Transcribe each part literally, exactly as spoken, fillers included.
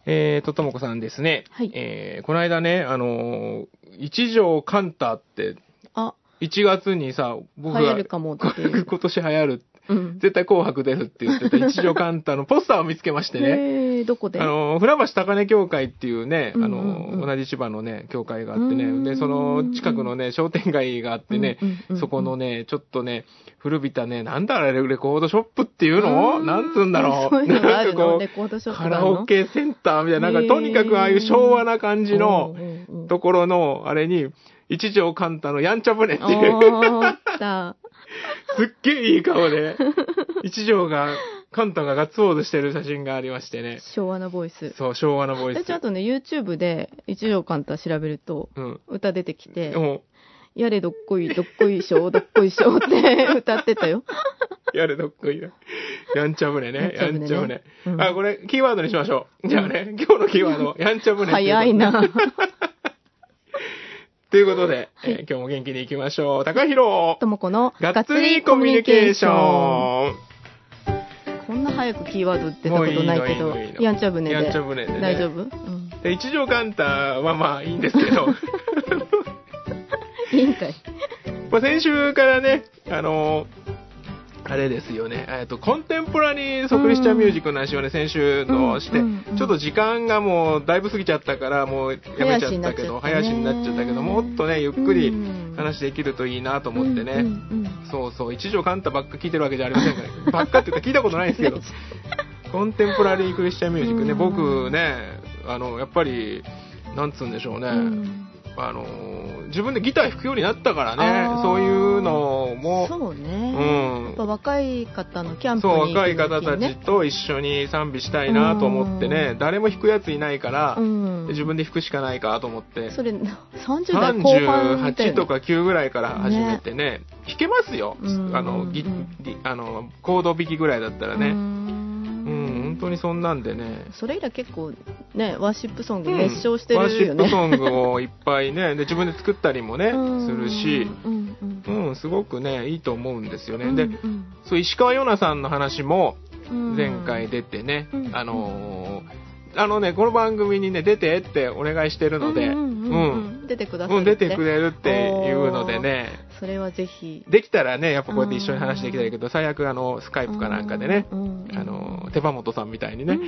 えーと、ともこさんですね。 はい。 えー、この間ね、あのー、一条カンタって、 あ、 いちがつにさ、僕が、 流行るかもっていう今年流行る、 うん、 絶対紅白出るって言ってた一条カンタのポスターを見つけましてね。 へー、どこで？ あの、船橋高根協会っていうね、 うんうんあの、 うん、 同じ千葉のね、協会があってね、で、その近くのね、商店街があってね、うんうんうん、そこのね、ちょっとね、古びたね、なんだあれ、レコードショップっていうのなんつうんだろう。 そういうのがあるの？ なんかこう、 レコードショップカラオケセンターみたいな、なんかとにかくああいう昭和な感じのところの、あれに、一条カンタのやんちゃ船っていう。すっげえいい顔で、一条が、カンタがガッツポーズしてる写真がありましてね。 昭和なボイス。 そう、昭和なボイス。 で、ちゃんとね、YouTube で一条カンタ調べると、うん、歌出てきて、うん、やれどっこい、どっこいしょ、どっこいしょって歌ってたよ。 やれどっこい。やんちゃ船ね。やんちゃ船。うん、あ、これ、キーワードにしましょう。じゃあね、今日のキーワード、やんちゃ船。 早いな。 ということで、はい、えー、今日も元気に行きましょう。高弘ともこのがっつりコミュニケーション。 こんな早くキーワード出たことないけど、いいやんちゃ船で。 やんちゃ船で、ね。 大丈夫？うん、 で一条カンタはまあいいんですけど。 いいんかい。 まあ先週からね、あのー、あれですよね、えっと、コンテンポラリーソクリスチャンミュージックの話をね、先週のして、うんうん、ちょっと時間がもうだいぶ過ぎちゃったから、もうやめちゃったけど、早足になっちゃったけど、もっとね、ゆっくり話できるといいなと思ってね、うんうんうん、そうそう、一条カンタばっか聞いてるわけじゃありませんから、ばっかっていうか聞いたことないんですけど、コンテンポラリークリスチャンミュージックね、僕ね、あの、やっぱり、なんつうんでしょうね、うんあの自分でギター弾くようになったからね、そういうのもそうね、うん、やっぱ若い方のキャンプに行く、ね、 そう若い方たちと一緒に賛美したいなと思ってね、誰も弾くやついないから、うん、自分で弾くしかないかと思って、 それさんじゅう代後半、ね、 さんじゅうはちとかきゅうぐらいから始めてね、ね弾けますよ、うん、あのギあのコード弾きぐらいだったらね、うん本当にそんなんでね、 それ以来結構ねワーシップソング熱唱してるよね、 うん、ワーシップソングをいっぱいねで自分で作ったりもねするし、うんうんうん、すごくねいいと思うんですよね、うんうん、でそう石川ヨナさんの話も前回出てね、うんうん、あのーあのね、この番組にね、出てってお願いしてるので、うんうんうんうん、 出てください、 うん、出てくれるっていうのでね、 それはぜひ。 できたらね、やっぱこうやって一緒に話できたらいいけど、最悪あの、スカイプかなんかでね、あの、手羽元さんみたいにね、うん、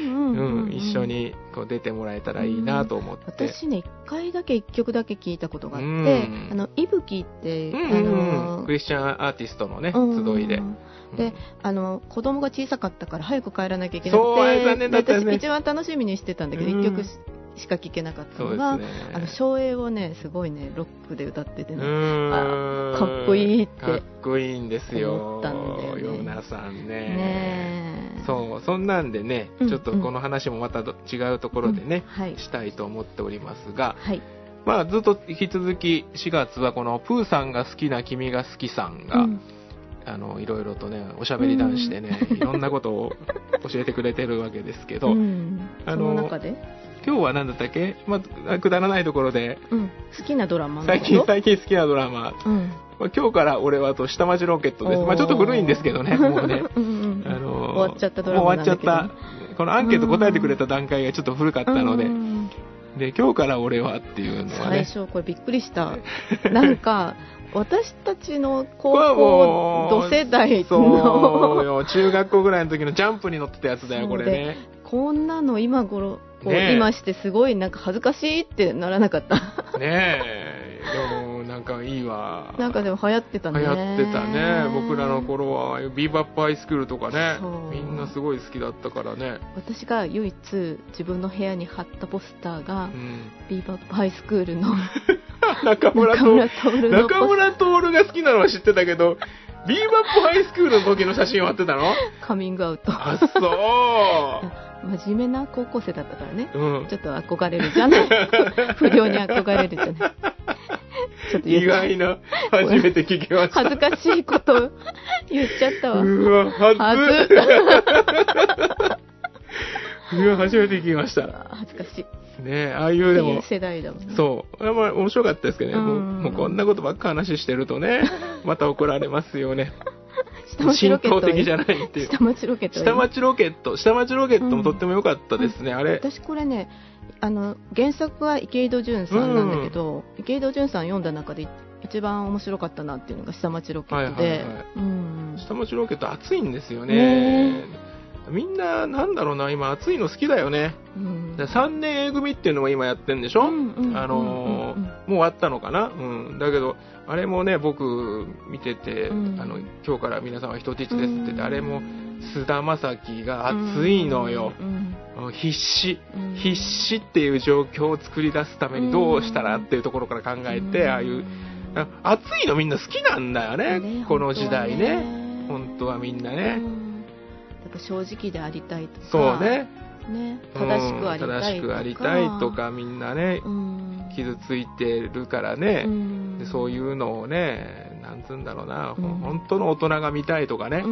一緒にこう出てもらえたらいいなと思って。 私ね、一回だけ一曲だけ聞いたことがあって、あの、いぶきって、 うんうん、あの、クリスチャンアーティストのね、集いで。 で、あの子供が小さかったから早く帰らなきゃいけなくて、 そう残念だったね、 私一番楽しみにしてたんだけど、うん、いっきょく し, しか聴けなかったのが、ね、あの照英をねすごいねロックで歌っててね、あかっこいいってかっこいいんですよ思ったんだよね、 ヨナさんね。 ねそうそんなんでね、うん、ちょっとこの話もまた違うところでね、うんはい、したいと思っておりますが、はい、まあずっと引き続きしがつはこのプーさんが好きな君が好きさんが、うんあのいろいろとねおしゃべり男子でね、うん、いろんなことを教えてくれてるわけですけど、うん、 あのその中で今日は何だったっけ、まあ、くだらないところで、 うん、好きなドラマの最近最近好きなドラマ、うんまあ、今日から俺はと下町ロケットです、まあ、ちょっと古いんですけどねもうねうん、あの終わっちゃったドラマなんだけど、 もう終わっちゃったこのアンケート答えてくれた段階がちょっと古かったので、で今日から俺はっていうのはね最初これびっくりしたなんか私たちの高校同世代のそうよ中学校ぐらいの時のジャンプに乗ってたやつだよこれね。 こんなの今頃こう今してすごいなんか恥ずかしいってならなかったねえでもなんかいいわ。 なんかでも流行ってたね。 流行ってたね。僕らの頃はビーバップハイスクールとかねみんなすごい好きだったからね。 私が唯一自分の部屋に貼ったポスターが、うん、ビーバップハイスクールの中村徹中村徹が好きなのは知ってたけどビーバップハイスクールの時の写真を貼ってたのカミングアウト。 あそう真面目な高校生だったからね、うん、ちょっと憧れるじゃない不良に憧れるじゃないちょっと意外な初めて聞きました。 恥ずかしいこと言っちゃったわ。 うわ恥ずうわ初めて聞きました。 恥ずかしいね、ああいうでも世代だもんね。 そうあんまり面白かったですけどね、もう、もうこんなことばっか話してるとねまた怒られますよね。 浸透的じゃないっていう。 下町ロケット。 下町ロケット。下町ロケットもとっても良かったですね、うん、あれ。 私これね、あの、原作は池井戸潤さんなんだけど、うん、池井戸潤さん読んだ中で一番面白かったなっていうのが下町ロケットで。はいはいはい、うん、 下町ロケット熱いんですよね。みんな、なんだろうな、今熱いの好きだよね。うん、さんねん A 組っていうのも今やってんでしょ、うんうん、あのー、もう終わったのかな、うん、だけど、あれもね、僕見てて、うん、あの、今日から皆さんは人質ですって言って、うん、あれも菅田将暉が熱いのよ。うん、必死、うん、必死っていう状況を作り出すためにどうしたらっていうところから考えて、うん、ああいう、熱いのみんな好きなんだよね、ね、この時代ね。本当はみんなね。うん正直でありたいとか、 そうね、 ね、正しくありたいとか、 正しくありたいとかみんなね、うん、傷ついてるからね、うん、でそういうのをね、なんつうんだろうな、うん、本当の大人が見たいとかね、うん、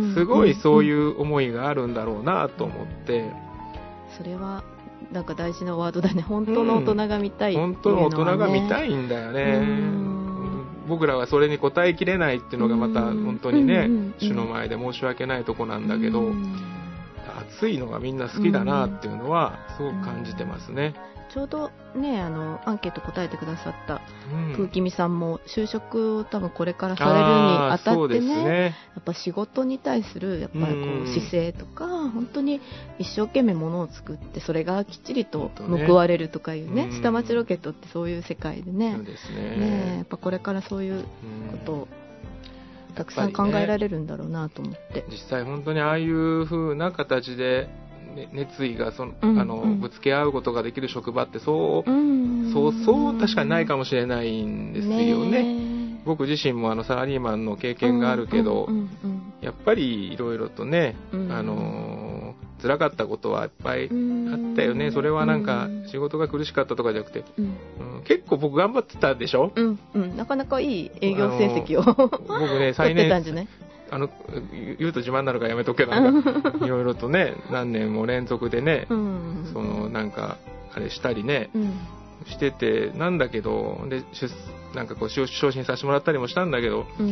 すごいそういう思いがあるんだろうなと思って、 それはなんか大事なワードだね。本当の大人が見たいっていうのは、ね、 本当の大人が見たいんだよね。僕らはそれに応えきれないっていうのがまた本当にね、主の前で申し訳ないとこなんだけど、熱いのがみんな好きだなっていうのはすごく感じてますね。 ちょうどね、あのアンケート答えてくださった空気見さんも就職を多分これからされるにあたって ね, ねやっぱ仕事に対するやっぱりこう姿勢とか、本当に一生懸命ものを作ってそれがきっちりと報われるとかいうね、下町ロケットってそういう世界で ね, そうですね、 ねやっぱこれからそういうことをたくさん考えられるんだろうなと思って、ね、 実際本当にああいう風な形で熱意がその、うんうん、あのぶつけ合うことができる職場ってそう、うんうん、そうそう確かにないかもしれないんですよね。ね、僕自身もあのサラリーマンの経験があるけど、うんうんうん、やっぱりいろいろとね、うん、あの辛かったことはいっぱいあったよね。それはなんか仕事が苦しかったとかじゃなくて、うんうん、結構僕頑張ってたでしょ、 うんうん、なかなかいい営業成績を僕ね最年あの言うと自慢なのかやめとくけど、いろいろとね何年も連続でね、うん、そのなんかあれしたりね、うん、しててなんだけどでなんかこう昇進させてもらったりもしたんだけど、うん、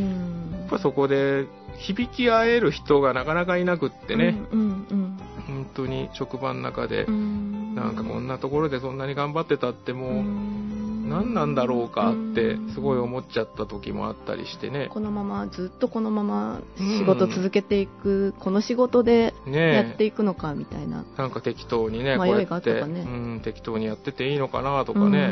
やっぱそこで響き合える人がなかなかいなくってね、うんうんうん、本当に職場の中で、うん、なんかこんなところでそんなに頑張ってたってもう、うん何なんだろうかってすごい思っちゃった時もあったりしてね。 このままずっとこのまま仕事続けていく、うん、この仕事でやっていくのかみたいな、 ね、なんか適当にねこうやって、ね、うん、適当にやってていいのかなとかね、うんうんうん、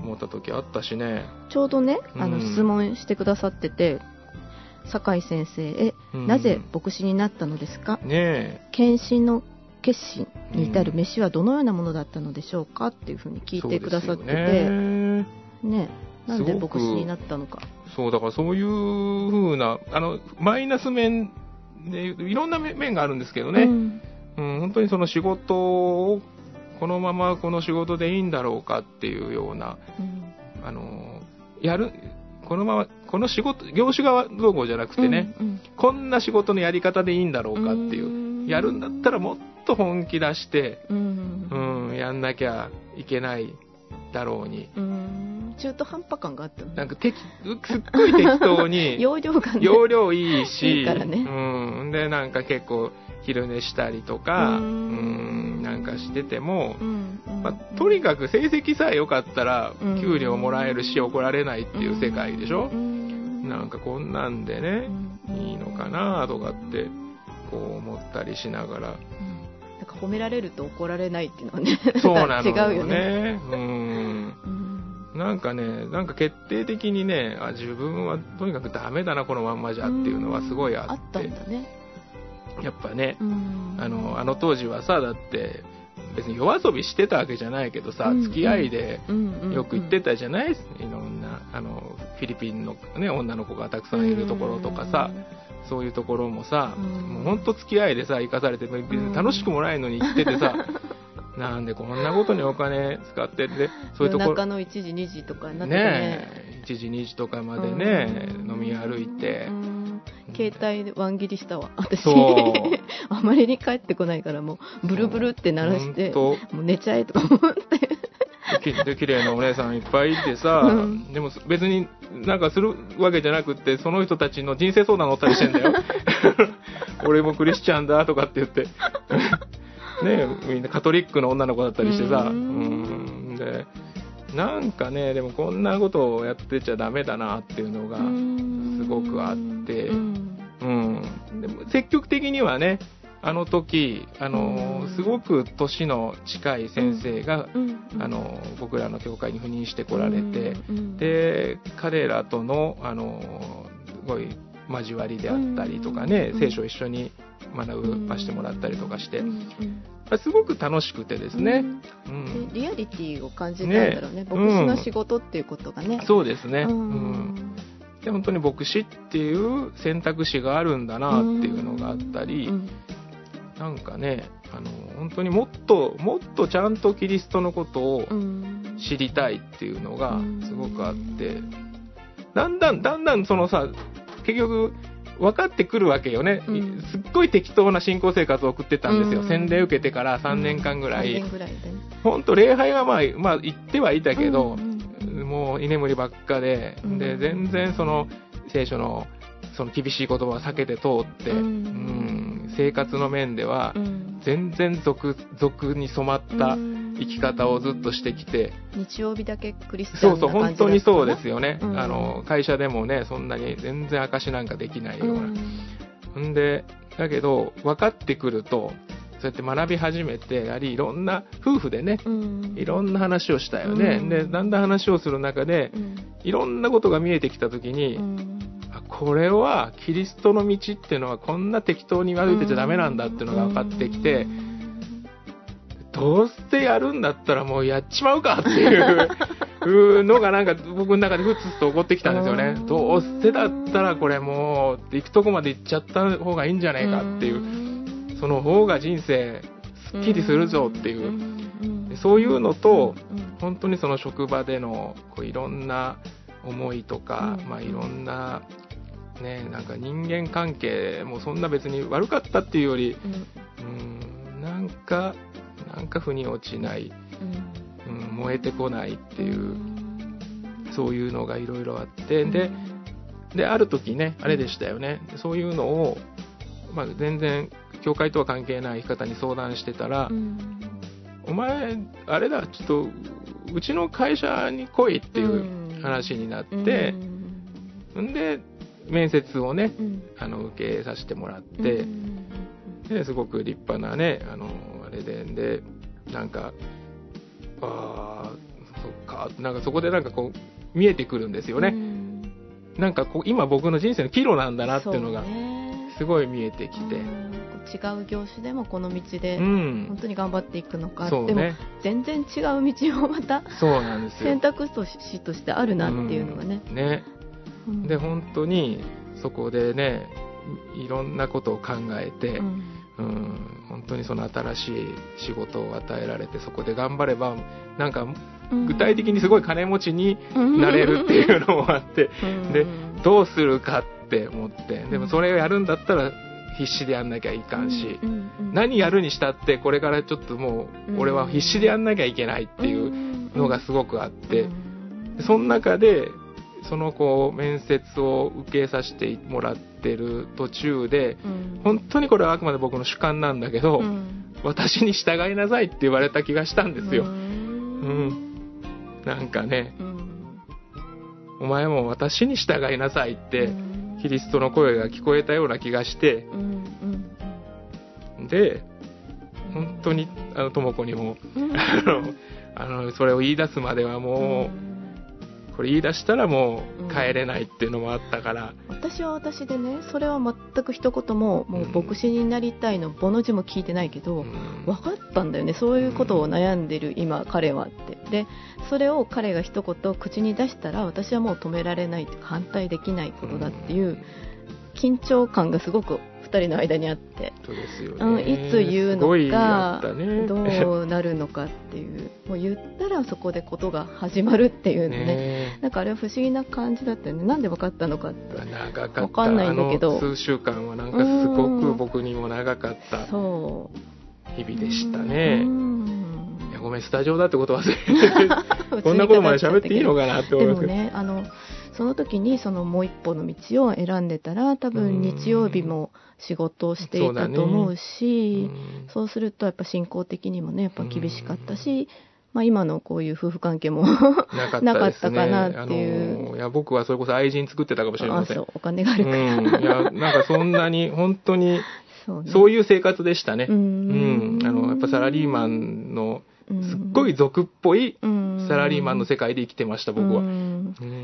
思った時あったしね。 ちょうどねあの質問してくださってて、酒井先生へ、うん、なぜ牧師になったのですか、ね、献身の決心に至る飯はどのようなものだったのでしょうかっていうふうに聞いてくださってて、ね, ねなんで牧師になったのか。 そうだからそういう風なあのマイナス面でいろんな面があるんですけどね、うんうん、本当にその仕事をこのままこの仕事でいいんだろうかっていうような、うん、あのやるこのままこの仕事業種がどうこうじゃなくてね、うんうん、こんな仕事のやり方でいいんだろうかっていう、うやるんだったらもっと本気出して、うんうん、やんなきゃいけないだろうに、 うん中途半端感があったのなんかてきすっごい適当に容量がね容量いいしいいからね、 うん、でなんか結構昼寝したりとかうんうんなんかしてても、うんうんまあ、とにかく成績さえ良かったら給料もらえるし怒られないっていう世界でしょ、うん、なんかこんなんでね、うん、いいのかなとかってこう思ったりしながら、うん、なんか褒められると怒られないっていうのはねそうなのよね違うよねうん、うん、なんかねなんか決定的にねあ自分はとにかくダメだなこのまんまじゃっていうのはすごいあって、うん、あったんだねやっぱね、うん、あの、あの当時はさだって別に夜遊びしてたわけじゃないけどさ、うん、付き合いでよく行ってたじゃない、うん、いろんなあのフィリピンの、ね、女の子がたくさんいるところとかさ、うん、そういうところもさ、うん、もうほんと付き合いでさ行かされて別に楽しくもないのに行っててさ、うん、なんでこんなことにお金使っててそういうところ夜中のいちじにじとかになってねねいちじにじとかまでね、うん、飲み歩いて、うん携帯でワン切りしたわ私あまりに帰ってこないからもうブルブルって鳴らして、うん、もう寝ちゃえとか思ってき綺麗なお姉さんいっぱいいてさ、うん、でも別になんかするわけじゃなくって、その人たちの人生相談乗ったりしてんだよ。俺もクリスチャンだとかって言ってね、みんなカトリックの女の子だったりしてさ、うん、でなんかね、でもこんなことをやってちゃダメだなっていうのがすごくあって、うん、うん、でも積極的にはね、あの時あのすごく年の近い先生が、うん、あの僕らの教会に赴任してこられて、うん、で彼らとのあのすごい交わりであったりとかね、うん、聖書を一緒に学ばしてもらったりとかして、うんうん、すごく楽しくてですね、うんうん、 リアリティを感じたんだろうね、牧師の仕事っていうことがね、 うん、そうですね、うんうん、で本当に牧師っていう選択肢があるんだなっていうのがあったり、うん、なんかね、あの本当にもっともっとちゃんとキリストのことを知りたいっていうのがすごくあって、だんだんだんだんそのさ、結局分かってくるわけよね、うん、すっごい適当な信仰生活を送ってたんですよ、うん、洗礼受けてからさんねんかんぐらい、本当、うん、礼拝はまあ、まあ、行ってはいたけど、うんうん、もう居眠りばっかで、うん、で全然その聖書のその厳しい言葉を避けて通って、うんうん、生活の面では全然俗、俗に染まった生き方をずっとしてきて、 日曜日だけクリスチャンな感じだった。 そうそう、本当にそうですよね、うん、あの会社でもね、そんなに全然証なんかできないような、うん、んでだけど分かってくると、そうやって学び始めて、やはりいろんな夫婦でね、うん、いろんな話をしたよね、うん、でだんだん話をする中で、うん、いろんなことが見えてきた時に、うん、これはキリストの道っていうのはこんな適当に歩いてちゃダメなんだっていうのが分かってきて、どうせやるんだったらもうやっちまうかっていうのがなんか僕の中でふつと起こってきたんですよね。どうせだったらこれもう行くとこまで行っちゃった方がいいんじゃないかっていう、その方が人生すっきりするぞっていう、そういうのと本当にその職場でのこういろんな思いとか、まあいろんなね、なんか人間関係もそんな別に悪かったっていうより、うん、なんかなんか腑に落ちない、うんうん、燃えてこないっていう、そういうのがいろいろあって、で、である時ね、あれでしたよね、そういうのを、まあ、全然教会とは関係ない方に相談してたら、うん、お前あれだ、ちょっとうちの会社に来いっていう話になって、うん、で面接をね、うん、あの受けさせてもらって、うん、ですごく立派なね、あのあれで、でなんか、あーそっか、なんかそこでなんかこう見えてくるんですよね、うん、なんかこう今僕の人生の岐路なんだなっていうのがすごい見えてきて、 違う業種でもこの道で本当に頑張っていくのか、うん、でも全然違う道をまた選択肢としてあるなっていうのがね、 うん、ね、うん、で本当にそこでね、いろんなことを考えて、うんうん、本当にその新しい仕事を与えられて、そこで頑張ればなんか具体的にすごい金持ちになれるっていうのもあって、うん、でどうするかって思って、でもそれをやるんだったら必死でやんなきゃいかんし、うんうんうん、何やるにしたってこれからちょっともう俺は必死でやんなきゃいけないっていうのがすごくあって、その中でそのこう面接を受けさせてもらってる途中で、うん、本当にこれはあくまで僕の主観なんだけど、うん、私に従いなさいって言われた気がしたんですよ、うん、なんかね、うん、お前も私に従いなさいって、うん、キリストの声が聞こえたような気がして、うんうん、で本当にあの智子にも、うん、あのあのそれを言い出すまではもう、うんこれ言い出したらもう帰れないっていうのもあったから、 うん、私は私でね、それは全く一言ももう牧師になりたいのボの字も聞いてないけど、うん、分かったんだよね、そういうことを悩んでる今彼はって。でそれを彼が一言口に出したら私はもう止められない、反対できないことだっていう緊張感がすごくふたりの間にあって、 そうですよね、 あのいつ言うのか、ね、どうなるのかっていうもう言ったらそこでことが始まるっていうの ね, ねなんかあれは不思議な感じだったよね。なんで分かったのかって長かった、 分かんないんだけど、 あの数週間はなんかすごく僕にも長かった日々でしたね。いやごめ前スタジオだってこと忘れてこんなことまで喋っていいのかなって思いますけど。 でもね、あのその時にそのもう一歩の道を選んでたら多分日曜日も仕事をしていたと思うし、そう、そうするとやっぱ信仰的にもねやっぱ厳しかったし、まあ、今のこういう夫婦関係もなかったかなっていう。 あのいや僕はそれこそ愛人作ってたかもしれません。 あ、そう、お金があるから、 うん、いやなんかそんなに本当にそうね、そういう生活でしたね。うん、あのやっぱサラリーマンのすっごい俗っぽいサラリーマンの世界で生きてました僕は。うん、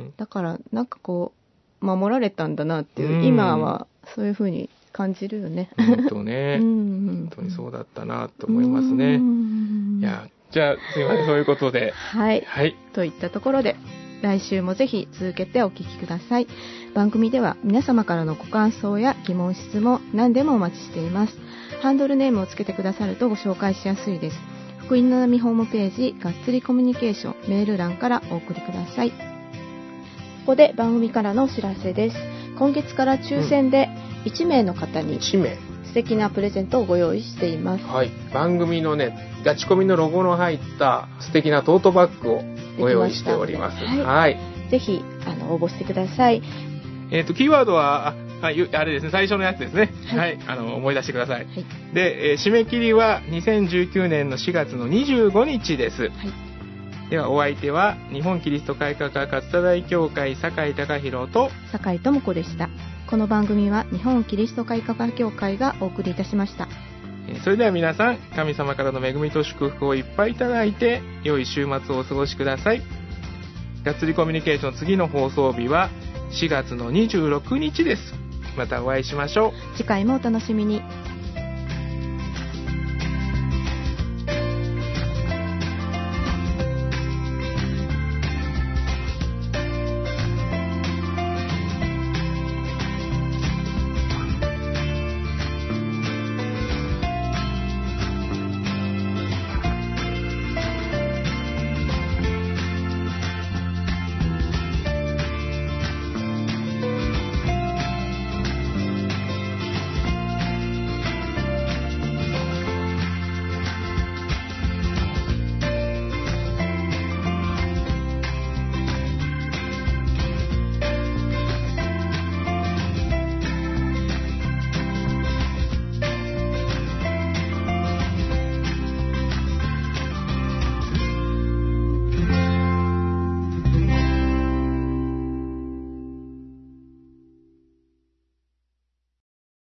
だからなんかこう守られたんだなっていう、今はそういう風に感じるよね。 本当ね、本当にそうだったなと思いますね。いや、じゃあすいません、そういうことで、 はい、はい、といったところで来週もぜひ続けてお聞きください。番組では皆様からのご感想や疑問質問何でもお待ちしています。ハンドルネームをつけてくださるとご紹介しやすいです。福音の波ホームページがっつりコミュニケーションメール欄からお送りください。ここで番組からのお知らせです。今月から抽選でいちめいの方に素敵なプレゼントをご用意しています。 はい、番組のねガチコミのロゴの入った素敵なトートバッグをご用意しております。はい、はい、 ぜひあの応募してください。 えっとキーワードはああれですね、最初のやつですね。はい、はい、あの思い出してください。はい、で、えー、締め切りはにせんじゅうきゅうねんのしがつのにじゅうごにちです。はい、ではお相手は日本キリスト改革派勝田大教会酒井貴弘と酒井智子でした。この番組は日本キリスト改革派協会がお送りいたしました。 それでは皆さん、神様からの恵みと祝福をいっぱいいただいて良い週末をお過ごしください。がっつりコミュニケーション、次の放送日はしがつのにじゅうろくにちです。またお会いしましょう。 次回もお楽しみに。